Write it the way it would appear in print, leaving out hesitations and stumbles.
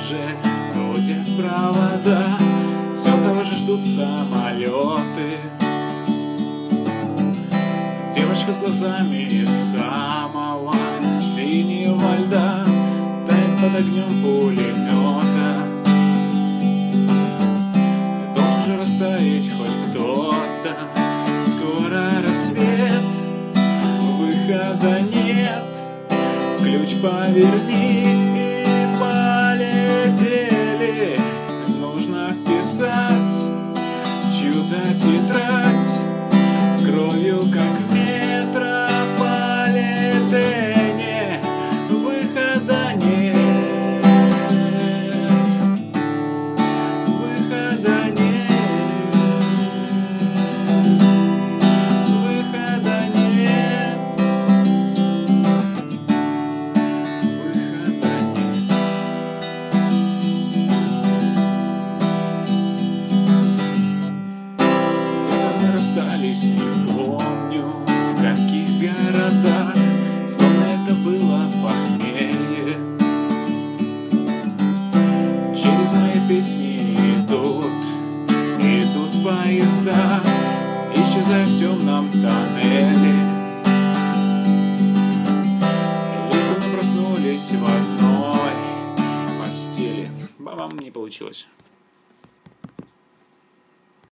же крутят провода, все того же ждут самолеты. Девочка с глазами из самого синего льда тает под огнем пулемета. Должен же растаять хоть кто-то, скоро рассвет, выхода нет. Ключ поверни и полетели. Нужно вписать чью-то тетрадь кровью, как в метрополитене. Выхода нет, выхода нет, выхода нет, выхода нет. Когда мы расстались, не помню, в каких городах, словно это было похмелье. Через мои песни идут поезда, исчезая в темном тоннеле. Либо мы проснулись в одной постели. Ба-бам, не получилось.